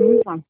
Tá.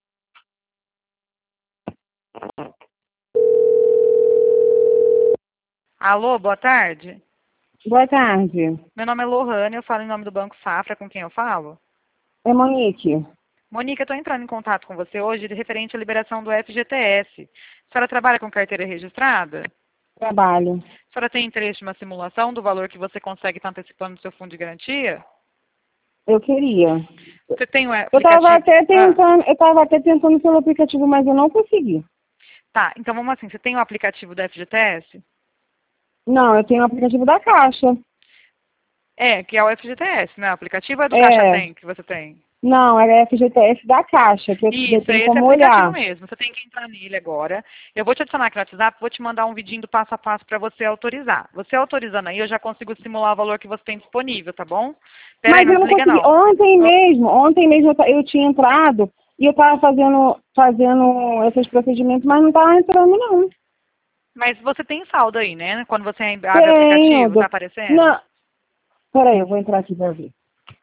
Alô, boa tarde. Boa tarde. Meu nome é Lohane, eu falo em nome do Banco Safra, com quem eu falo? É Monique. Monique, eu estou entrando em contato com você hoje de referente à liberação do FGTS. A senhora trabalha com carteira registrada? Trabalho. A senhora tem interesse em uma simulação do valor que você consegue estar antecipando no seu fundo de garantia? Eu queria. Você tem o Eu aplicativo? estava até tentando pelo aplicativo, mas eu não consegui. Tá, então vamos assim, você tem o aplicativo do FGTS? Não, eu tenho o aplicativo da Caixa. É, que é o FGTS, né? O aplicativo é do Caixa É. Tem que você tem. Não, era FGTS da Caixa, que eu Isso, é tenho esse como aplicativo olhar. mesmo. Você tem que entrar nele agora. Eu vou te adicionar aqui no WhatsApp, vou te mandar um vidinho do passo a passo para você autorizar. Você autorizando aí, eu já consigo simular o valor que você tem disponível, tá bom? Pera aí, Mas não eu não desliga consegui. não. Ontem mesmo eu tinha entrado e eu estava fazendo esses procedimentos, mas não estava entrando, não. Mas você tem saldo aí, né? Quando você abre o Tenho. aplicativo, tá aparecendo? Não. Peraí, eu vou entrar aqui para ver.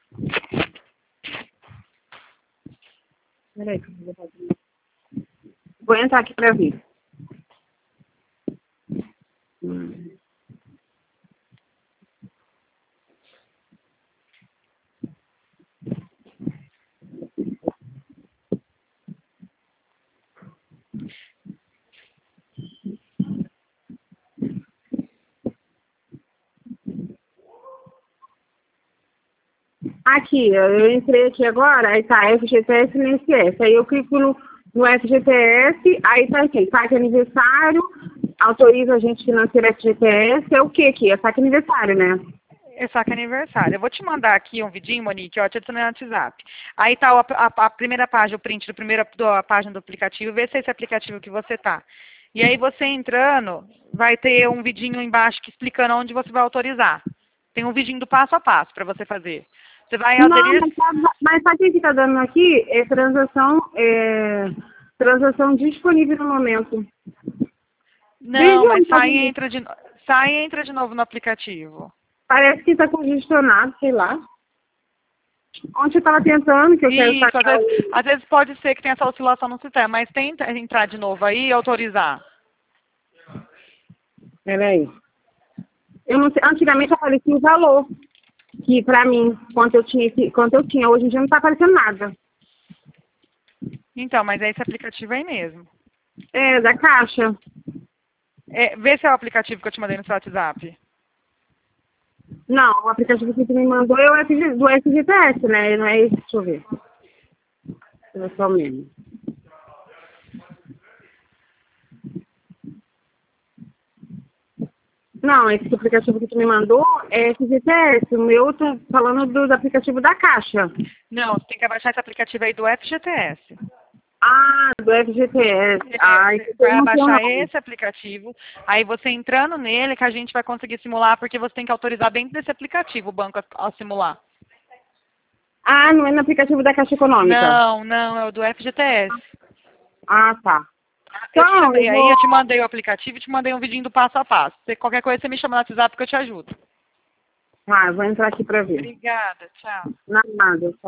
Peraí, que eu vou fazer. Vou entrar aqui para ver. Aqui, eu entrei aqui agora, aí tá FGTS e INSS. Aí eu clico no FGTS, aí tá aqui, saque aniversário, autoriza agente financeiro FGTS, é o que aqui? É saque aniversário, né? É saque aniversário. Eu vou te mandar aqui um vidinho, Monique, ó, te adicionei no WhatsApp. Aí tá a primeira página, o print da página do aplicativo, vê se é esse aplicativo que você tá. E aí você entrando, vai ter um vidinho embaixo que explicando onde você vai autorizar. Tem um vidinho do passo a passo para você fazer. Você vai Não, aderir. mas sabe o que tá dando aqui? Transação disponível no momento. Não, Desde mas onde tá aqui? sai e entra de novo no aplicativo. Parece que tá congestionado, sei lá. Ontem eu tava tentando, que eu quero Isso, sacar às vezes pode ser que tenha essa oscilação no sistema, mas tenta entrar de novo aí e autorizar. Peraí. Eu não sei, antigamente aparecia o valor, que pra mim, quanto eu tinha, hoje em dia não tá aparecendo nada. Então, mas é esse aplicativo aí mesmo. É, da Caixa. É, vê se é o aplicativo que eu te mandei no seu WhatsApp. Não, o aplicativo que você me mandou é do FGTS, né? Não é esse, deixa eu ver. Deixa eu ver só mesmo. Não, esse aplicativo que tu me mandou é FGTS. O meu tá falando do aplicativo da Caixa. Não, você tem que abaixar esse aplicativo aí do FGTS. Ah, do FGTS. É, Ah, você isso eu vai não sei o abaixar nome. esse aplicativo, aí você entrando nele que a gente vai conseguir simular, porque você tem que autorizar dentro desse aplicativo o banco a simular. Ah, não é no aplicativo da Caixa Econômica. Não, não, é o do FGTS. Ah, tá. Eu te Então, eu chamei aí, vou... eu te mandei o aplicativo e te mandei um vidinho do passo a passo. Qualquer coisa você me chama no WhatsApp que eu te ajudo. Ah, eu vou entrar aqui pra ver. Obrigada, tchau. Nada,